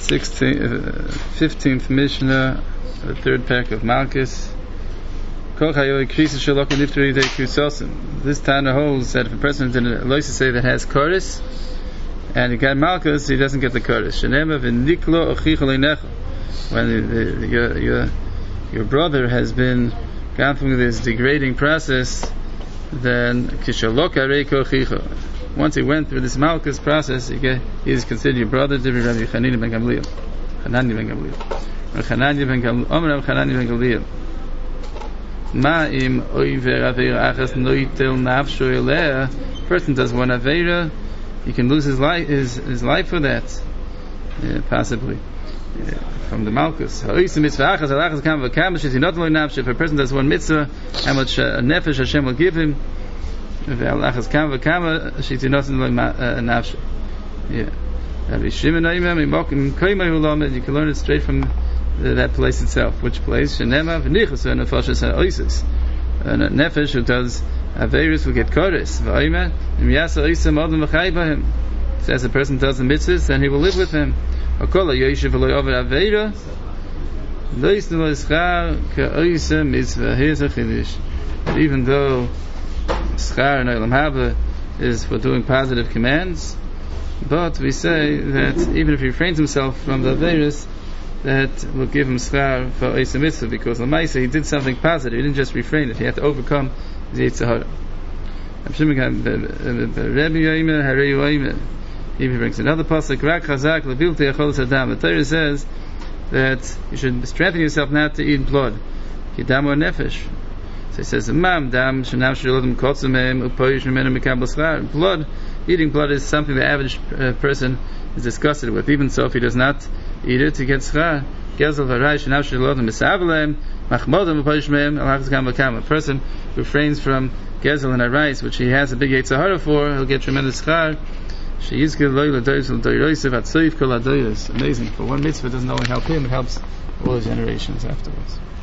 15th Mishnah, the third pack of Malchus. This Tana holds that if a person didn't like to say that has Koris and he got Malchus, he doesn't get the Koris. When your brother has been gone through this degrading process, then once he went through this Malchus process, he is considered your brother. Rabbi Chanani ben Gamliel. Person does one avera, he can lose his life for that, possibly. From the Malchus. If a person does one mitzvah, how much nefesh Hashem will give him? You can learn it straight from that place itself. Which place? And a nefesh who does averus will get koris. So as a person does the mitzvahs, then he will live with him. Here's a chiddush. Even though schar and olam haba is for doing positive commands, but we say that even if he refrains himself from the averus, that will give him schar for oisem mitzvah, because l'maisa he did something positive. He didn't just refrain it; he had to overcome the yetzer hara. He brings another pasuk. Rak chazak lebilti achol sadam. The Torah says that you should strengthen yourself not to eat blood. Kidam or nefesh. So he says, "Mam dam shenam shlodim kotzumem upoyish memenu mikabel schar." Blood, eating blood is something the average person is disgusted with. Even so, if he does not eat it, he gets schar. Gezel v'ray shenam shlodim misavelem machmodem upoyish mem alachzkam v'kam. A person refrains from gezel and a rice, which he has a big yetzer hara for, he'll get tremendous schar. Amazing. For one mitzvah, it doesn't only help him, it helps all his generations afterwards.